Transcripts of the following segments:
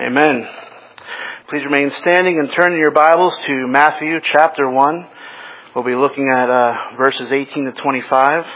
Amen. Please remain standing and turn in your Bibles to Matthew chapter 1. We'll be looking at verses 18 to 25.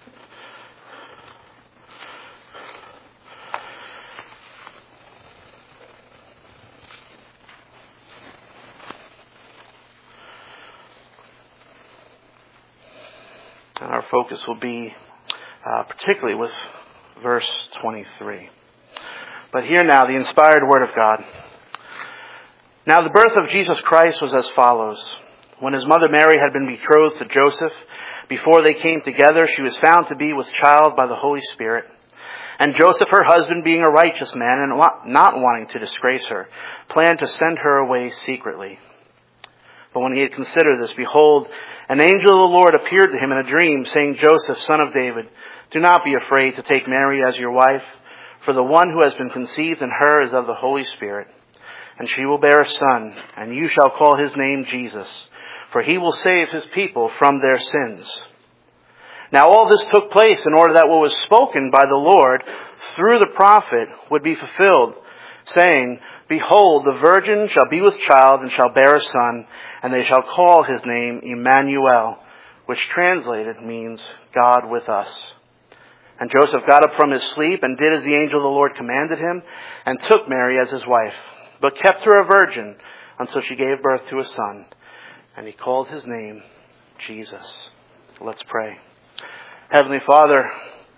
And our focus will be particularly with verse 23. But hear now the inspired word of God. Now the birth of Jesus Christ was as follows. When his mother Mary had been betrothed to Joseph, before they came together, she was found to be with child by the Holy Spirit. And Joseph, her husband, being a righteous man and not wanting to disgrace her, planned to send her away secretly. But when he had considered this, behold, an angel of the Lord appeared to him in a dream, saying, Joseph, son of David, do not be afraid to take Mary as your wife, for the one who has been conceived in her is of the Holy Spirit. And she will bear a son, and you shall call his name Jesus, for he will save his people from their sins. Now all this took place in order that what was spoken by the Lord through the prophet would be fulfilled, saying, Behold, the virgin shall be with child and shall bear a son, and they shall call his name Emmanuel, which translated means God with us. And Joseph got up from his sleep and did as the angel of the Lord commanded him, and took Mary as his wife, but kept her a virgin until she gave birth to a son. And he called his name Jesus. Let's pray. Heavenly Father,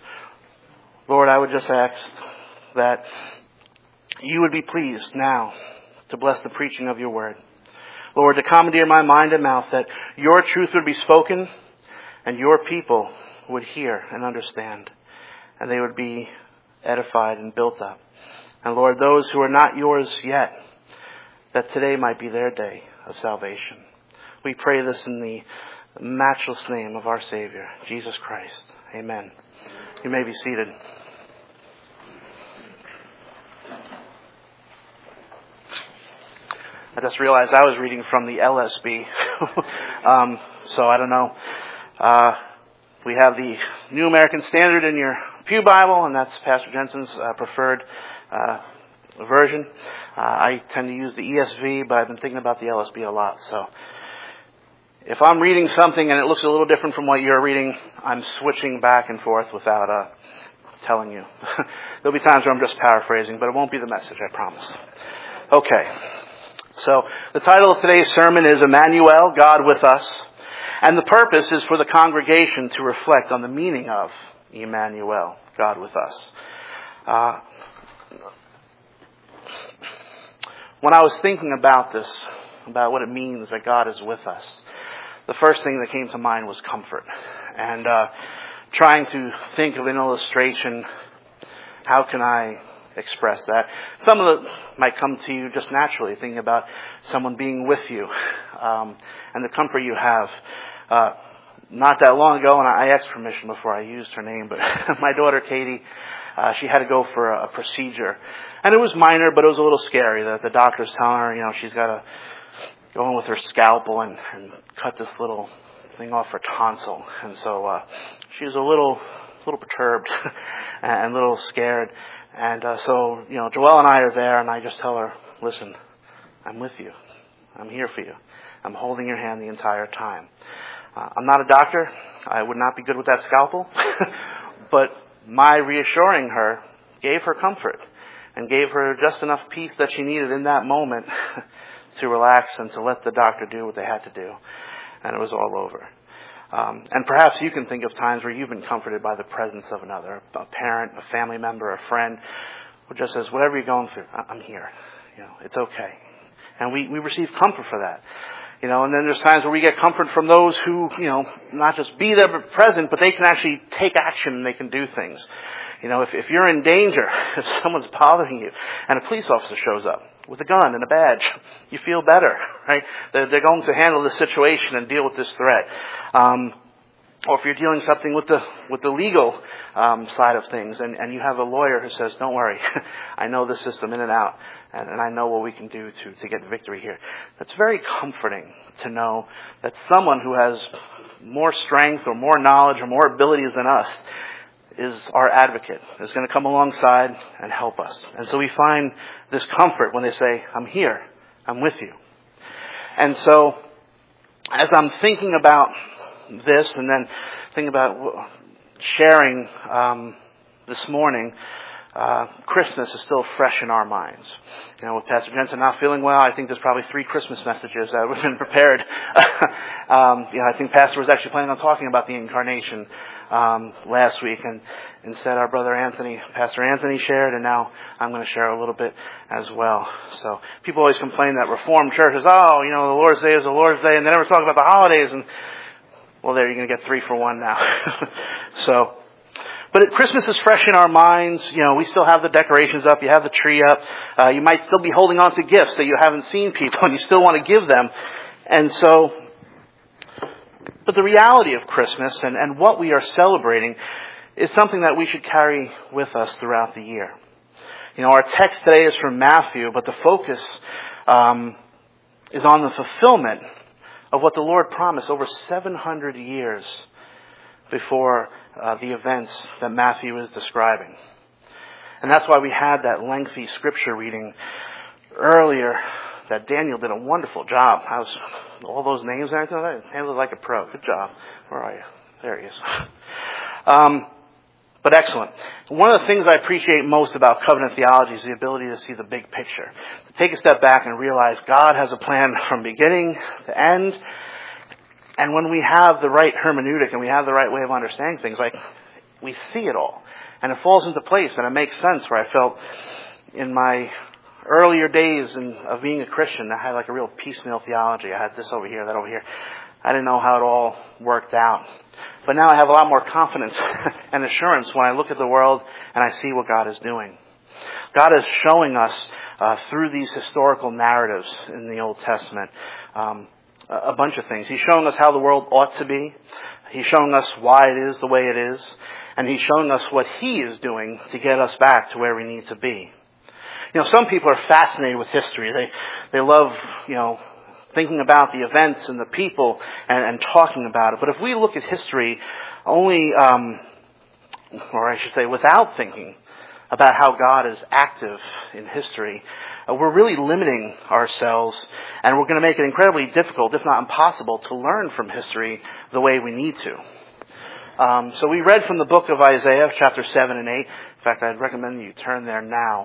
Lord, I would just ask that you would be pleased now to bless the preaching of your word. Lord, to commandeer my mind and mouth that your truth would be spoken and your people would hear and understand, and they would be edified and built up. And Lord, those who are not yours yet, that today might be their day of salvation. We pray this in the matchless name of our Savior, Jesus Christ. Amen. You may be seated. I just realized I was reading from the LSB. So I don't know. We have the New American Standard in your pew Bible, and that's Pastor Jensen's preferred version. I tend to use the ESV, but I've been thinking about the LSB a lot. So if I'm reading something and it looks a little different from what you're reading, I'm switching back and forth without telling you. There'll be times where I'm just paraphrasing, but it won't be the message, I promise. Okay. So the title of today's sermon is Emmanuel, God with us. And the purpose is for the congregation to reflect on the meaning of Emmanuel, God with us. When I was thinking about this, about what it means that God is with us, the first thing that came to mind was comfort. And trying to think of an illustration, how can I express that? Some of it might come to you just naturally, thinking about someone being with you and the comfort you have. Not that long ago, and I asked permission before I used her name, but my daughter Katie, she had to go for a procedure. And it was minor, but it was a little scary. The doctor's telling her, she's got to go in with her scalpel and cut this little thing off her tonsil. And so she was a little perturbed and a little scared. And so, Joelle and I are there, and I just tell her, listen, I'm with you. I'm here for you. I'm holding your hand the entire time. I'm not a doctor. I would not be good with that scalpel. But my reassuring her gave her comfort and gave her just enough peace that she needed in that moment to relax and to let the doctor do what they had to do. And it was all over. And perhaps you can think of times where you've been comforted by the presence of another, a parent, a family member, a friend, who just says, whatever you're going through, I'm here. It's okay. And we receive comfort for that. And then there's times where we get comfort from those who, not just be there but present, but they can actually take action and they can do things. If you're in danger, if someone's bothering you, and a police officer shows up with a gun and a badge, you feel better, right? They're going to handle the situation and deal with this threat. Or if you're dealing something with the legal side of things, and you have a lawyer who says, don't worry, I know the system in and out, and I know what we can do to get victory here. That's very comforting to know that someone who has more strength or more knowledge or more abilities than us is our advocate, is going to come alongside and help us. And so we find this comfort when they say, I'm here, I'm with you. And so as I'm thinking about this and then thinking about sharing this morning, Christmas is still fresh in our minds. You know, with Pastor Jensen not feeling well, I think there's probably 3 Christmas messages that have been prepared. I think Pastor was actually planning on talking about the incarnation last week, and instead our Pastor Anthony shared, and now I'm going to share a little bit as well. So people always complain that Reformed churches, the Lord's Day is the Lord's Day, and they never talk about the holidays, and well, there, you're going to get 3 for 1 now. But Christmas is fresh in our minds. You know, we still have the decorations up. You have the tree up. You might still be holding on to gifts that you haven't seen people, and you still want to give them. And so, but the reality of Christmas and what we are celebrating is something that we should carry with us throughout the year. You know, our text today is from Matthew, but the focus is on the fulfillment of what the Lord promised over 700 years before the events that Matthew is describing. And that's why we had that lengthy scripture reading earlier that Daniel did a wonderful job. All those names and everything, I handled it like a pro. Good job. Where are you? There he is. But excellent. One of the things I appreciate most about covenant theology is the ability to see the big picture. To take a step back and realize God has a plan from beginning to end. And when we have the right hermeneutic and we have the right way of understanding things, like we see it all. And it falls into place and it makes sense, where I felt in my earlier days of being a Christian, I had like a real piecemeal theology. I had this over here, that over here. I didn't know how it all worked out. But now I have a lot more confidence and assurance when I look at the world and I see what God is doing. God is showing us through these historical narratives in the Old Testament a bunch of things. He's showing us how the world ought to be. He's showing us why it is the way it is. And He's showing us what He is doing to get us back to where we need to be. You know, some people are fascinated with history. They love, thinking about the events and the people and talking about it. But if we look at history only, or I should say without thinking about how God is active in history, we're really limiting ourselves, and we're going to make it incredibly difficult, if not impossible, to learn from history the way we need to. So we read from the book of Isaiah, chapter 7 and 8. In fact, I'd recommend you turn there now.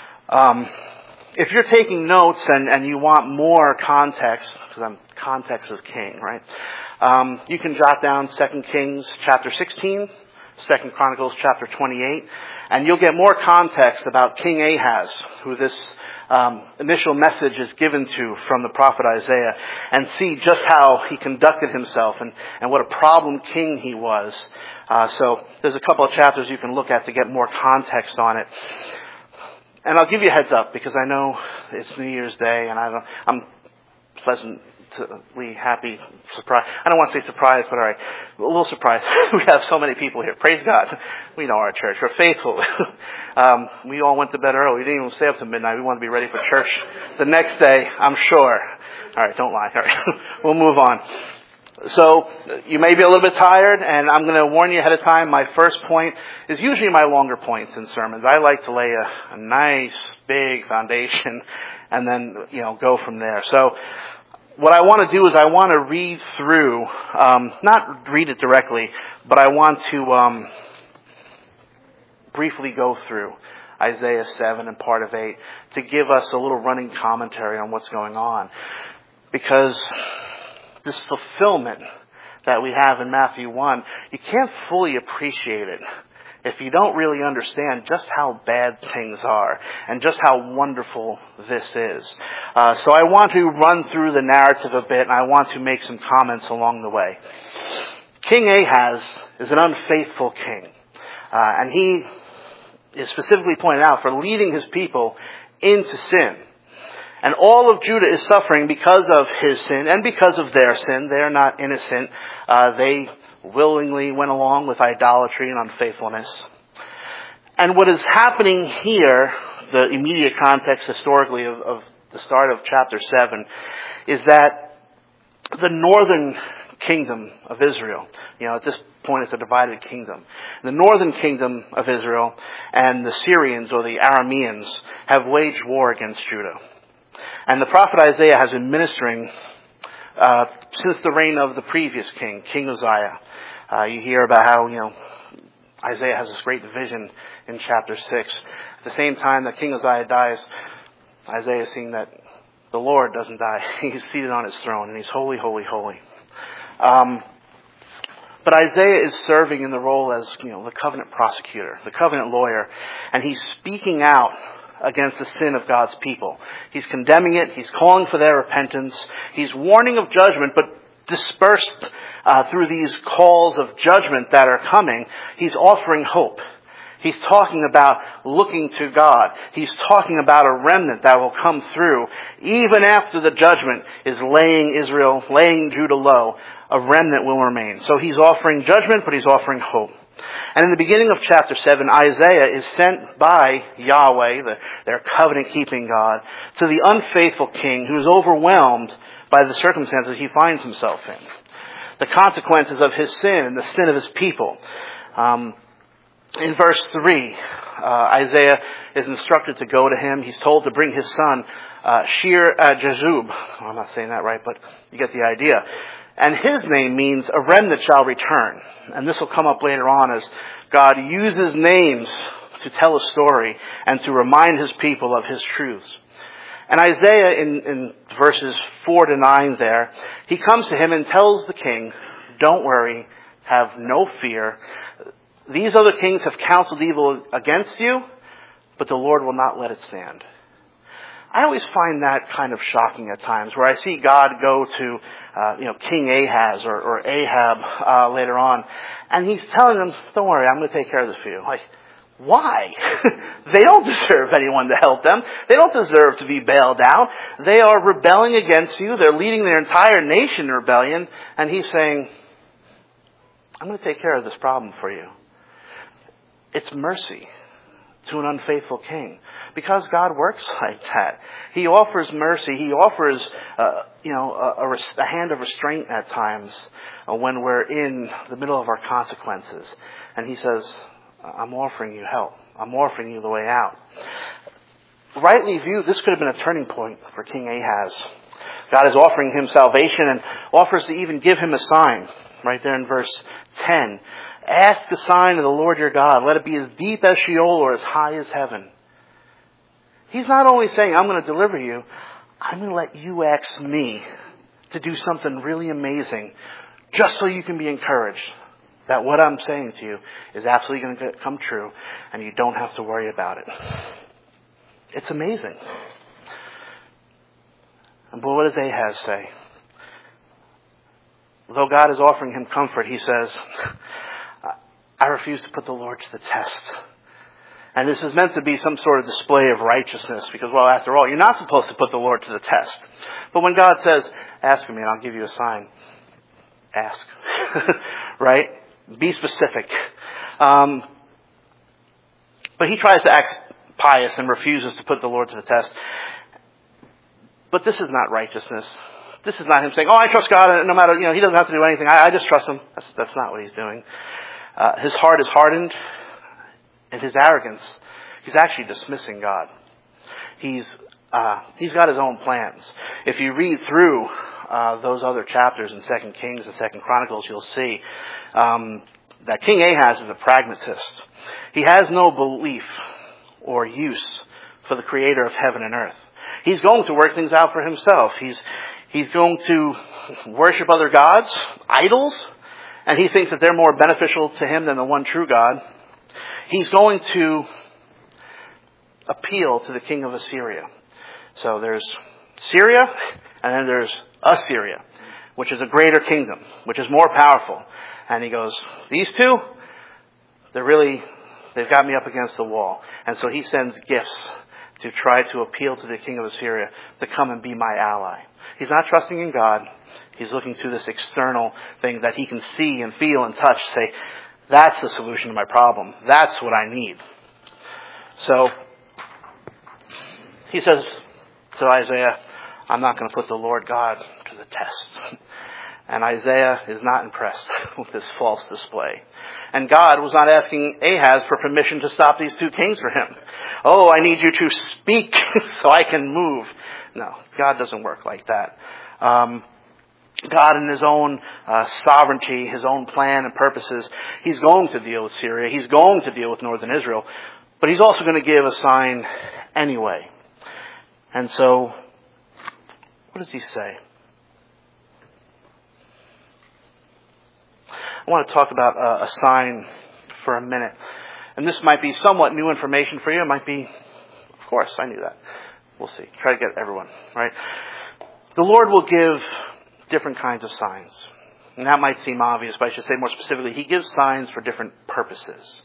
If you're taking notes and you want more context, because context is king, right? You can jot down 2 Kings chapter 16, 2 Chronicles chapter 28, and you'll get more context about King Ahaz, who this initial message is given to from the prophet Isaiah, and see just how he conducted himself and what a problem king he was. So there's a couple of chapters you can look at to get more context on it. And I'll give you a heads up, because I know it's New Year's Day, and I'm pleasantly happy, surprised. I don't want to say surprised, but all right, a little surprised. We have so many people here. Praise God. We know our church. We're faithful. We all went to bed early. We didn't even stay up to midnight. We want to be ready for church the next day, I'm sure. All right, don't lie. All right, we'll move on. So you may be a little bit tired, and I'm going to warn you ahead of time. My first point is usually my longer points in sermons. I like to lay a nice, big foundation and then, go from there. So what I want to do is I want to read through, not read it directly, but I want to briefly go through Isaiah 7 and part of 8 to give us a little running commentary on what's going on. Because this fulfillment that we have in Matthew 1, you can't fully appreciate it if you don't really understand just how bad things are and just how wonderful this is. So I want to run through the narrative a bit, and I want to make some comments along the way. King Ahaz is an unfaithful king, and he is specifically pointed out for leading his people into sin. And all of Judah is suffering because of his sin and because of their sin. They are not innocent. They willingly went along with idolatry and unfaithfulness. And what is happening here, the immediate context historically of the start of chapter 7, is that the northern kingdom of Israel, at this point, it's a divided kingdom. The northern kingdom of Israel and the Syrians, or the Arameans, have waged war against Judah. And the prophet Isaiah has been ministering since the reign of the previous king, King Uzziah. You hear about how, Isaiah has this great vision in chapter 6. At the same time that King Uzziah dies, Isaiah is seeing that the Lord doesn't die. He's seated on his throne, and he's holy, holy, holy. But Isaiah is serving in the role as, the covenant prosecutor, the covenant lawyer, and he's speaking out against the sin of God's people. He's condemning it. He's calling for their repentance. He's warning of judgment, but dispersed through these calls of judgment that are coming, he's offering hope. He's talking about looking to God. He's talking about a remnant that will come through. Even after the judgment is laying Judah low, a remnant will remain. So he's offering judgment, but he's offering hope. And in the beginning of chapter 7, Isaiah is sent by Yahweh, their covenant-keeping God, to the unfaithful king who is overwhelmed by the circumstances he finds himself in. The consequences of his sin and the sin of his people. In verse 3, Isaiah is instructed to go to him. He's told to bring his son, Shear-Jashub. I'm not saying that right, but you get the idea. And his name means a remnant shall return. And this will come up later on as God uses names to tell a story and to remind his people of his truths. And Isaiah, in verses 4 to 9 there, he comes to him and tells the king, don't worry, have no fear. These other kings have counseled evil against you, but the Lord will not let it stand. I always find that kind of shocking at times, where I see God go to, King Ahaz or Ahab later on, and he's telling them, don't worry, I'm going to take care of this for you. Like, why? They don't deserve anyone to help them. They don't deserve to be bailed out. They are rebelling against you. They're leading their entire nation in rebellion, and he's saying, I'm going to take care of this problem for you. It's mercy to an unfaithful king. Because God works like that. He offers mercy. He offers, a hand of restraint at times when we're in the middle of our consequences. And he says, I'm offering you help. I'm offering you the way out. Rightly viewed, this could have been a turning point for King Ahaz. God is offering him salvation and offers to even give him a sign. Right there in verse 10. Ask the sign of the Lord your God. Let it be as deep as Sheol or as high as heaven. He's not only saying, I'm going to deliver you, I'm going to let you ask me to do something really amazing just so you can be encouraged that what I'm saying to you is absolutely going to come true and you don't have to worry about it. It's amazing. And boy, what does Ahaz say? Though God is offering him comfort, he says, I refuse to put the Lord to the test. And this is meant to be some sort of display of righteousness because, well, after all, you're not supposed to put the Lord to the test. But when God says, ask me and I'll give you a sign, ask. Right? Be specific. But he tries to act pious and refuses to put the Lord to the test. But this is not righteousness. This is not him saying, I trust God and no matter, he doesn't have to do anything. I just trust him. That's not what he's doing. His heart is hardened. And his arrogance, he's actually dismissing God. He's got his own plans. If you read through those other chapters in 2 Kings and 2 Chronicles, you'll see that King Ahaz is a pragmatist. He has no belief or use for the creator of heaven and earth. He's going to work things out for himself. He's going to worship other gods, idols, and he thinks that they're more beneficial to him than the one true God. He's going to appeal to the king of Assyria. So there's Syria, and then there's Assyria, which is a greater kingdom, which is more powerful. And he goes, these two, they've got me up against the wall. And so he sends gifts to try to appeal to the king of Assyria to come and be my ally. He's not trusting in God. He's looking to this external thing that he can see and feel and touch, say, that's the solution to my problem. That's what I need. So he says to Isaiah, I'm not going to put the Lord God to the test. And Isaiah is not impressed with this false display. And God was not asking Ahaz for permission to stop these two kings for him. Oh, I need you to speak so I can move. No, God doesn't work like that. God in his own sovereignty, his own plan and purposes, he's going to deal with Syria. He's going to deal with northern Israel. But he's also going to give a sign anyway. And so, what does he say? I want to talk about a sign for a minute. And this might be somewhat new information for you. It might be, of course, I knew that. We'll see. Try to get everyone, right? The Lord will give different kinds of signs. And that might seem obvious, but I should say more specifically, he gives signs for different purposes.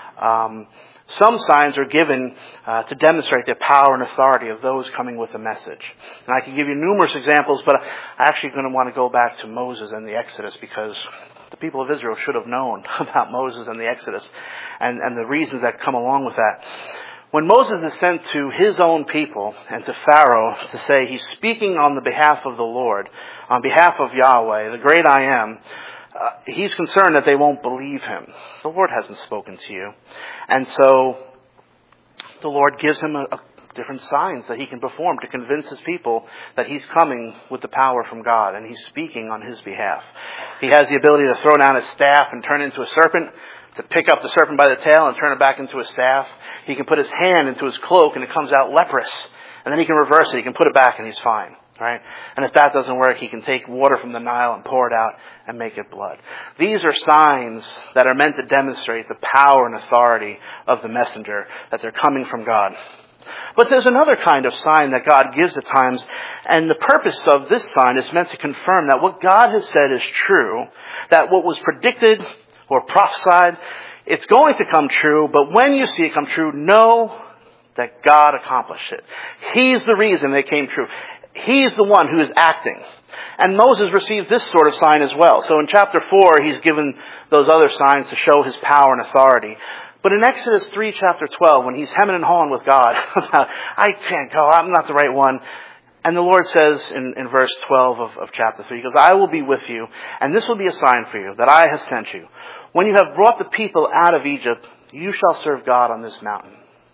Some signs are given to demonstrate the power and authority of those coming with a message. And I can give you numerous examples, but I'm actually going to want to go back to Moses and the Exodus because the people of Israel should have known about Moses and the Exodus and the reasons that come along with that. When Moses is sent to his own people and to Pharaoh to say he's speaking on the behalf of the Lord, on behalf of Yahweh, the great I am, he's concerned that they won't believe him. The Lord hasn't spoken to you. And so the Lord gives him different signs that he can perform to convince his people that he's coming with the power from God and he's speaking on his behalf. He has the ability to throw down his staff and turn into a serpent, to pick up the serpent by the tail and turn it back into a staff. He can put his hand into his cloak and it comes out leprous. And then he can reverse it. He can put it back and he's fine. Right? And if that doesn't work, he can take water from the Nile and pour it out and make it blood. These are signs that are meant to demonstrate the power and authority of the messenger, that they're coming from God. But there's another kind of sign that God gives at times, and the purpose of this sign is meant to confirm that what God has said is true, that what was predicted or prophesied, it's going to come true, but when you see it come true, know that God accomplished it. He's the reason it came true. He's the one who is acting. And Moses received this sort of sign as well. So in chapter 4, he's given those other signs to show his power and authority. But in Exodus 3, chapter 12, when he's hemming and hawing with God, I can't go, I'm not the right one. And the Lord says in verse 12 of chapter 3, he goes, I will be with you, and this will be a sign for you, that I have sent you. When you have brought the people out of Egypt, you shall serve God on this mountain.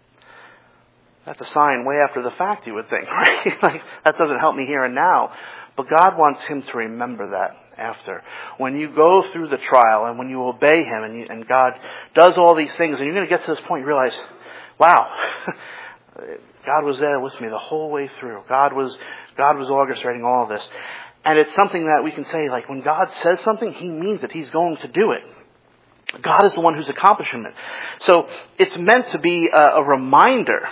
That's a sign way after the fact, you would think, right? Like, that doesn't help me here and now. But God wants him to remember that after. When you go through the trial and when you obey him and God does all these things, and you're going to get to this point, you realize, wow, God was there with me the whole way through. God was orchestrating all of this. And it's something that we can say, like, when God says something, he means it. He's going to do it. God is the one who's accomplishing it. So it's meant to be a reminder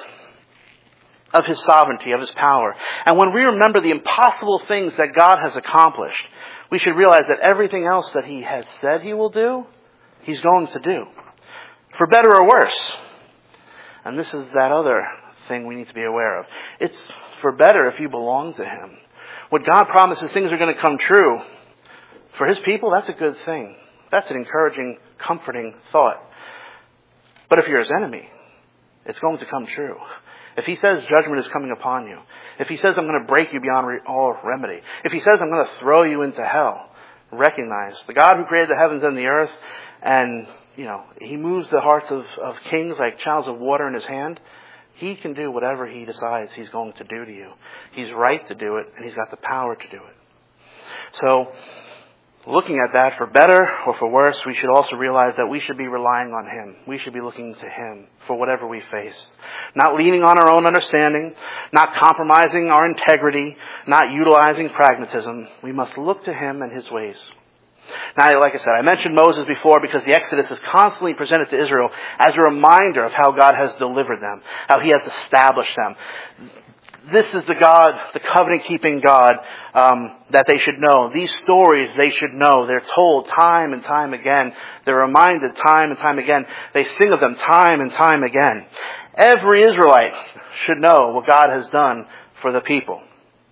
of his sovereignty, of his power. And when we remember the impossible things that God has accomplished, we should realize that everything else that he has said he will do, he's going to do. For better or worse. And this is that other thing we need to be aware of. It's for better if you belong to him. What God promises, things are going to come true. For his people, that's a good thing. That's an encouraging, comforting thought. But if you're his enemy, it's going to come true. If he says judgment is coming upon you, if he says I'm going to break you beyond all remedy, if he says I'm going to throw you into hell, recognize the God who created the heavens and the earth, and he moves the hearts of kings like channels of water in his hand. He can do whatever he decides he's going to do to you. He's right to do it, and he's got the power to do it. So, looking at that, for better or for worse, we should also realize that we should be relying on him. We should be looking to him for whatever we face. Not leaning on our own understanding, not compromising our integrity, not utilizing pragmatism. We must look to him and his ways. Now, like I said, I mentioned Moses before because the Exodus is constantly presented to Israel as a reminder of how God has delivered them, how he has established them. This is the God, the covenant-keeping God, that they should know. These stories they should know. They're told time and time again. They're reminded time and time again. They sing of them time and time again. Every Israelite should know what God has done for the people.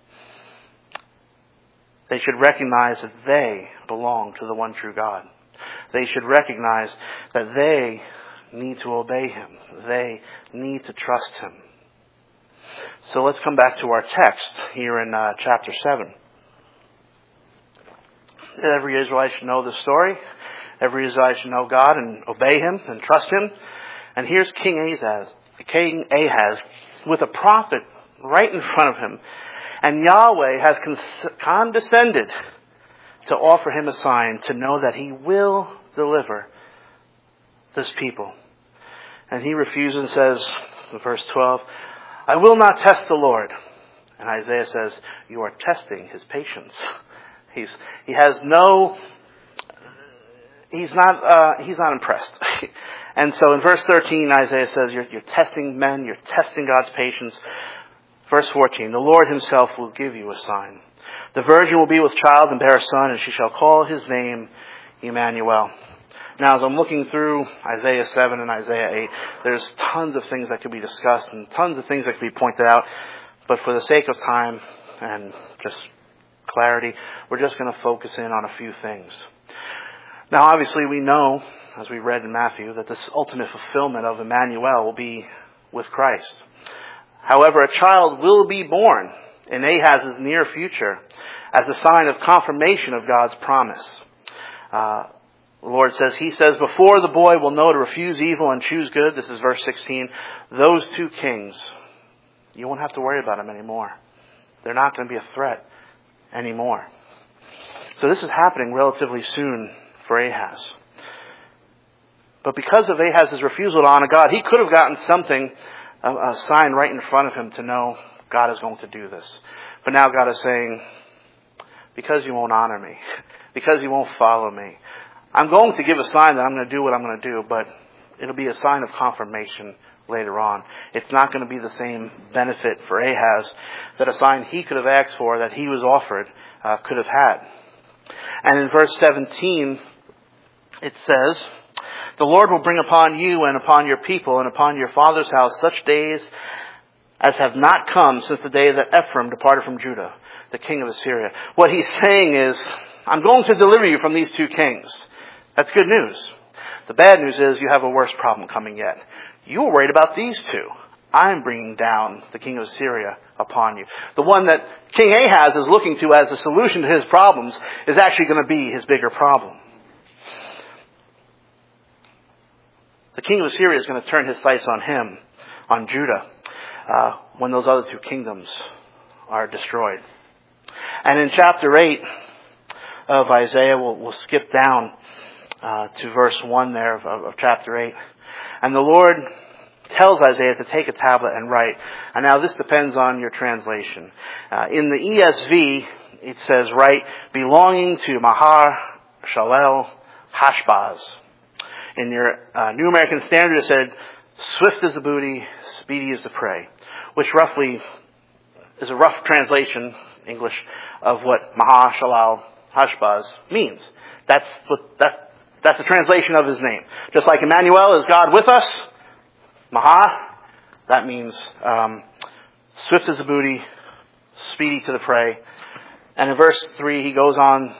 They should recognize that they belong to the one true God. They should recognize that they need to obey him. They need to trust him. So let's come back to our text here in chapter 7. Every Israelite should know this story. Every Israelite should know God and obey Him and trust Him. And here's King Ahaz with a prophet right in front of him. And Yahweh has condescended to offer him a sign to know that He will deliver this people. And he refuses and says, in verse 12, I will not test the Lord. And Isaiah says, you are testing His patience. He's not impressed. And so in verse 13, Isaiah says, you're testing men, you're testing God's patience. Verse 14, the Lord Himself will give you a sign. The virgin will be with child and bear a son, and she shall call his name Emmanuel. Now, as I'm looking through Isaiah 7 and Isaiah 8, there's tons of things that could be discussed and tons of things that could be pointed out. But for the sake of time and just clarity, we're just going to focus in on a few things. Now, obviously, we know, as we read in Matthew, that this ultimate fulfillment of Emmanuel will be with Christ. However, a child will be born in Ahaz's near future as a sign of confirmation of God's promise. The Lord says, He says, before the boy will know to refuse evil and choose good, this is verse 16, those two kings, you won't have to worry about them anymore. They're not going to be a threat anymore. So this is happening relatively soon for Ahaz. But because of Ahaz's refusal to honor God, he could have gotten something, a sign right in front of him to know God is going to do this. But now God is saying, because you won't honor me, because you won't follow me, I'm going to give a sign that I'm going to do what I'm going to do, but it'll be a sign of confirmation later on. It's not going to be the same benefit for Ahaz that a sign he could have asked for, that he was offered, could have had. And in verse 17, it says, the Lord will bring upon you and upon your people and upon your father's house such days as have not come since the day that Ephraim departed from Judah, the king of Assyria. What he's saying is, I'm going to deliver you from these two kings. That's good news. The bad news is you have a worse problem coming yet. You were worried about these two. I'm bringing down the king of Assyria upon you. The one that King Ahaz is looking to as a solution to his problems is actually going to be his bigger problem. The king of Assyria is going to turn his sights on him, on Judah, when those other two kingdoms are destroyed. And in chapter 8 of Isaiah, we'll skip down to verse 1 there of chapter 8. And the Lord tells Isaiah to take a tablet and write. And now this depends on your translation. In the ESV, it says, write, belonging to Mahar Shalal Hashbaz. In your New American Standard, it said, swift is the booty, speedy is the prey, which roughly is a rough translation, English, of what Mahar Shalal Hashbaz means. That's the translation of his name. Just like Emmanuel is God with us, Mahar, that means swift is the booty, speedy to the prey. And in verse 3, he goes on,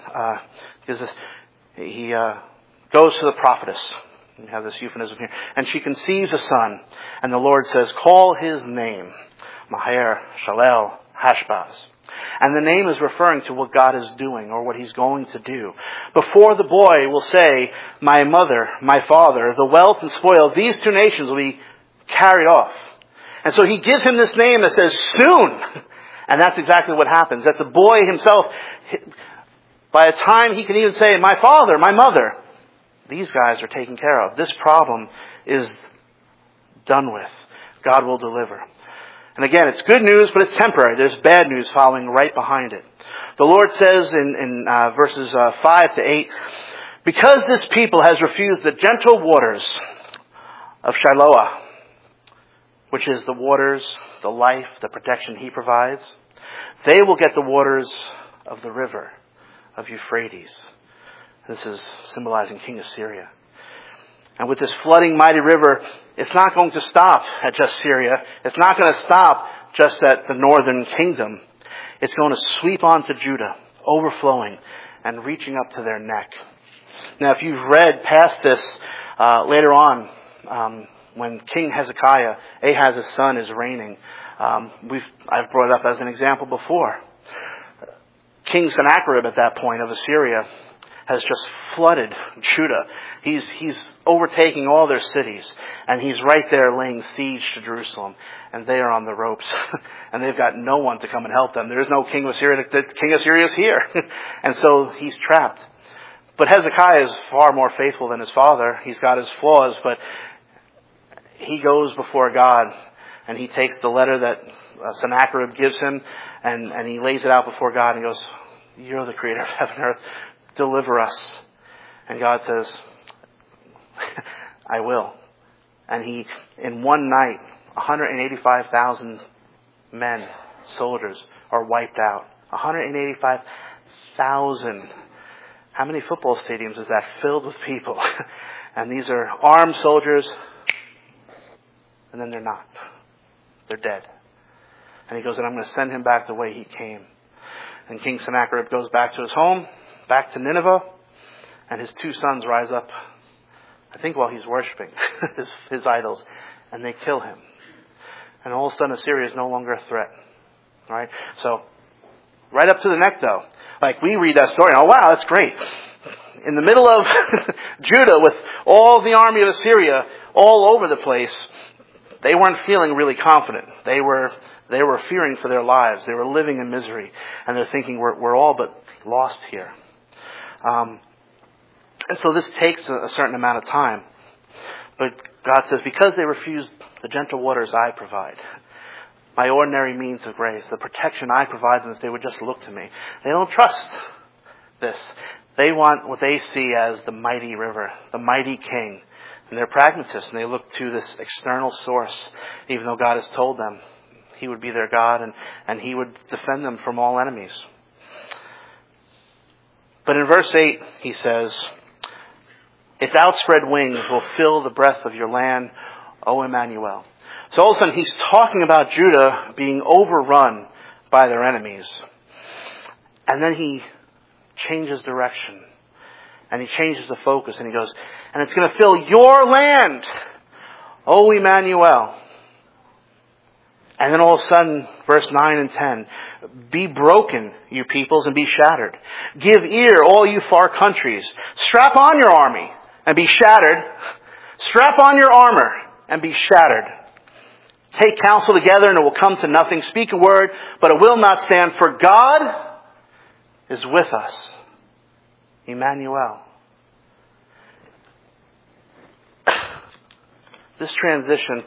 he goes to the prophetess. We have this euphemism here. And she conceives a son. And the Lord says, call his name Mahar Shalal Hashbaz. And the name is referring to what God is doing or what He's going to do. Before the boy will say, my mother, my father, the wealth and spoil of these two nations will be carried off. And so He gives him this name that says soon. And that's exactly what happens. That the boy himself, by the time he can even say, my father, my mother, these guys are taken care of. This problem is done with. God will deliver. And again, it's good news, but it's temporary. There's bad news following right behind it. The Lord says in verses 5 to 8, because this people has refused the gentle waters of Shiloah, which is the waters, the life, the protection He provides, they will get the waters of the river of Euphrates. This is symbolizing King Assyria. And with this flooding mighty river, it's not going to stop at just Syria. It's not going to stop just at the northern kingdom. It's going to sweep onto Judah, overflowing and reaching up to their neck. Now, if you've read past this later on, when King Hezekiah, Ahaz's son, is reigning, I've brought it up as an example before. King Sennacherib at that point of Assyria has just flooded Judah. He's overtaking all their cities, and he's right there laying siege to Jerusalem, and they are on the ropes, and they've got no one to come and help them. There is no king of Assyria. The king of Assyria is here, and so he's trapped. But Hezekiah is far more faithful than his father. He's got his flaws, but he goes before God, and he takes the letter that Sennacherib gives him, and he lays it out before God, and he goes, "You're the creator of heaven and earth. Deliver us." And God says, "I will." And he, in one night, 185,000 men, soldiers, are wiped out. 185,000. How many football stadiums is that filled with people? And these are armed soldiers, and then they're not. They're dead. And he goes, "And I'm going to send him back the way he came." And King Sennacherib goes back to his home, back to Nineveh, and his 2 sons rise up, I think while he's worshiping his idols, and they kill him. And all of a sudden Assyria is no longer a threat. Right? So, right up to the neck though. Like, we read that story, and oh wow, that's great. In the middle of Judah with all the army of Assyria all over the place, they weren't feeling really confident. They were fearing for their lives. They were living in misery. And they're thinking, we're all but lost here. And so this takes a certain amount of time. But God says, because they refused the gentle waters I provide, my ordinary means of grace, the protection I provide them if they would just look to me. They don't trust this. They want what they see as the mighty river, the mighty king. And they're pragmatists, and they look to this external source, even though God has told them He would be their God and He would defend them from all enemies. But in verse 8, He says, "Its outspread wings will fill the breadth of your land, O Emmanuel." So all of a sudden He's talking about Judah being overrun by their enemies. And then He changes direction. And He changes the focus, and He goes, "And it's going to fill your land, O Emmanuel." And then all of a sudden, verse 9 and 10, "Be broken, you peoples, and be shattered. Give ear, all you far countries. Strap on your army and be shattered. Strap on your armor and be shattered. Take counsel together, and it will come to nothing. Speak a word, but it will not stand, for God is with us." Emmanuel. This transition,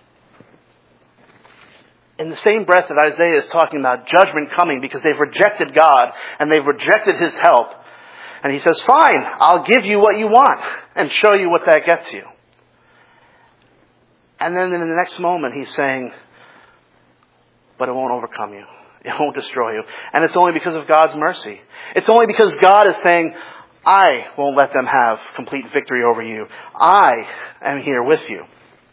in the same breath that Isaiah is talking about judgment coming because they've rejected God and they've rejected His help. And he says, "Fine, I'll give you what you want and show you what that gets you." And then in the next moment He's saying, "But it won't overcome you. It won't destroy you." And it's only because of God's mercy. It's only because God is saying, "I won't let them have complete victory over you. I am here with you."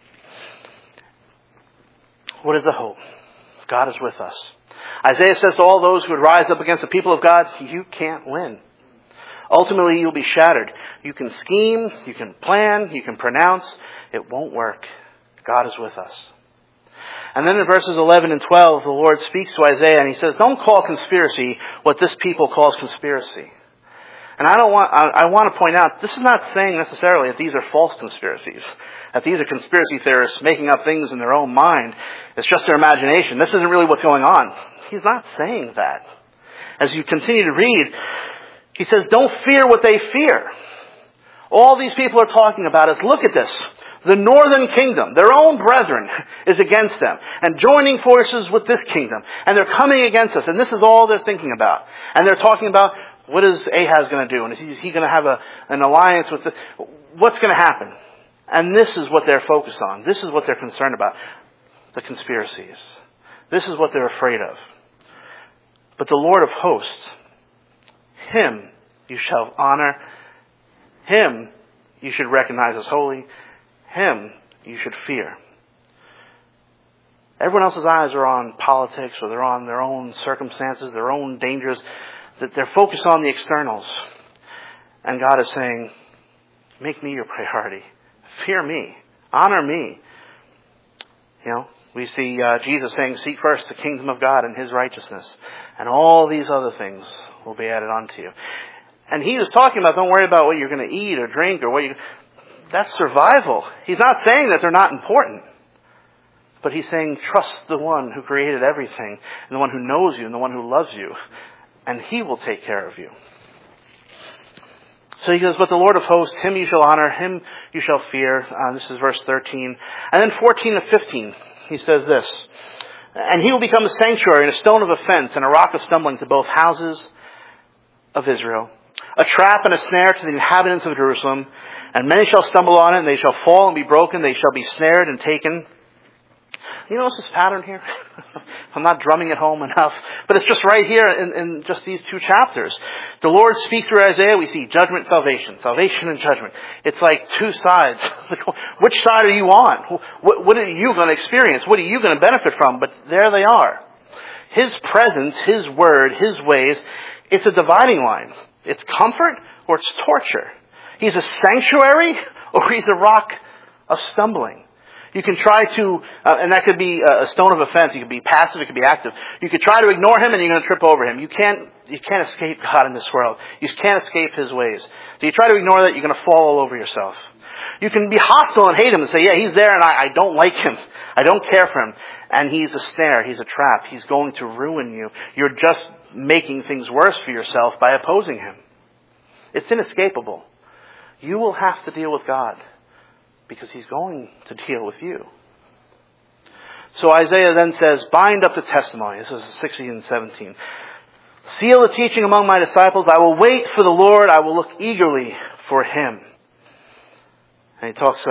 What is the hope? God is with us. Isaiah says to all those who would rise up against the people of God, you can't win. Ultimately, you'll be shattered. You can scheme, you can plan, you can pronounce. It won't work. God is with us. And then in verses 11 and 12, the Lord speaks to Isaiah and He says, "Don't call conspiracy what this people calls conspiracy." And I want to point out, this is not saying necessarily that these are false conspiracies, that these are conspiracy theorists making up things in their own mind. It's just their imagination. This isn't really what's going on. He's not saying that. As you continue to read, He says, don't fear what they fear. All these people are talking about is, look at this. The northern kingdom, their own brethren, is against them and joining forces with this kingdom. And they're coming against us. And this is all they're thinking about. And they're talking about, what is Ahaz going to do? And is he going to have an alliance with what's going to happen? And this is what they're focused on. This is what they're concerned about. The conspiracies. This is what they're afraid of. But the Lord of hosts, Him you shall honor. Him you should recognize as holy. Him you should fear. Everyone else's eyes are on politics, or they're on their own circumstances, their own dangers. That they're focused on the externals. And God is saying, make me your priority. Fear me. Honor me. We see Jesus saying, seek first the kingdom of God and His righteousness, and all these other things will be added onto you. And He was talking about, don't worry about what you're going to eat or drink or that's survival. He's not saying that they're not important. But He's saying, trust the one who created everything, and the one who knows you, and the one who loves you, and He will take care of you. So He goes, but the Lord of hosts, Him you shall honor, Him you shall fear. This is verse 13. And then 14 to 15, He says this, and He will become a sanctuary and a stone of offense and a rock of stumbling to both houses of Israel, a trap and a snare to the inhabitants of Jerusalem. And many shall stumble on it, and they shall fall and be broken. They shall be snared and taken. You notice this pattern here? I'm not drumming it home enough, but it's just right here in just these two chapters. The Lord speaks through Isaiah. We see judgment, salvation and judgment. It's like two sides. Which side are you on? What are you going to experience? What are you going to benefit from? But there they are. His presence, His word, His ways, it's a dividing line. It's comfort or it's torture. He's a sanctuary or He's a rock of stumbling. You can try to, and that could be a stone of offense. You could be passive, it could be active. You could try to ignore Him and you're going to trip over Him. You can't escape God in this world. You can't escape His ways. So you try to ignore that, you're going to fall all over yourself. You can be hostile and hate Him and say, yeah, He's there and I don't like Him. I don't care for Him. And He's a snare. He's a trap. He's going to ruin you. You're just making things worse for yourself by opposing Him. It's inescapable. You will have to deal with God because He's going to deal with you. So Isaiah then says, bind up the testimony. This is 16 and 17. Seal the teaching among my disciples. I will wait for the Lord. I will look eagerly for Him. And he talks,